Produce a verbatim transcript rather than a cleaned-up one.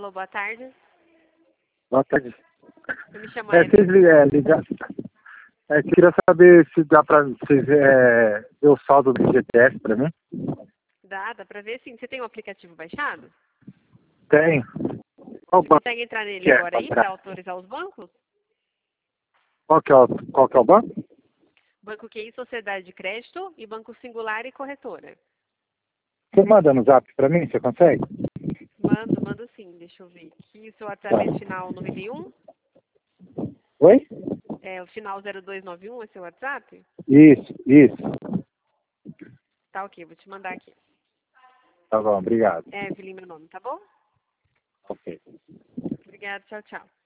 Alô, boa tarde. Boa tarde. Eu me chamo É, Evelyn. vocês li- é, ligar, é, queria saber se dá pra vocês é, ver o saldo do G T S pra mim. Dá, dá pra ver sim. Você tem um aplicativo baixado? Tem. Qual Você banco consegue entrar nele que é? agora aí para autorizar os bancos? Qual que é o, qual que é o banco? Banco Q I, Sociedade de Crédito e Banco Singular e Corretora. Você manda no zap pra mim, você consegue? Mando, mando sim. Deixa eu ver aqui. O seu WhatsApp é final noventa e um? Oi? É, o final zero dois nove um é seu WhatsApp? Isso, isso. Tá ok, vou te mandar aqui. Tá bom, obrigado. É, Evelyn, meu nome, tá bom? Ok. Obrigada, tchau, tchau.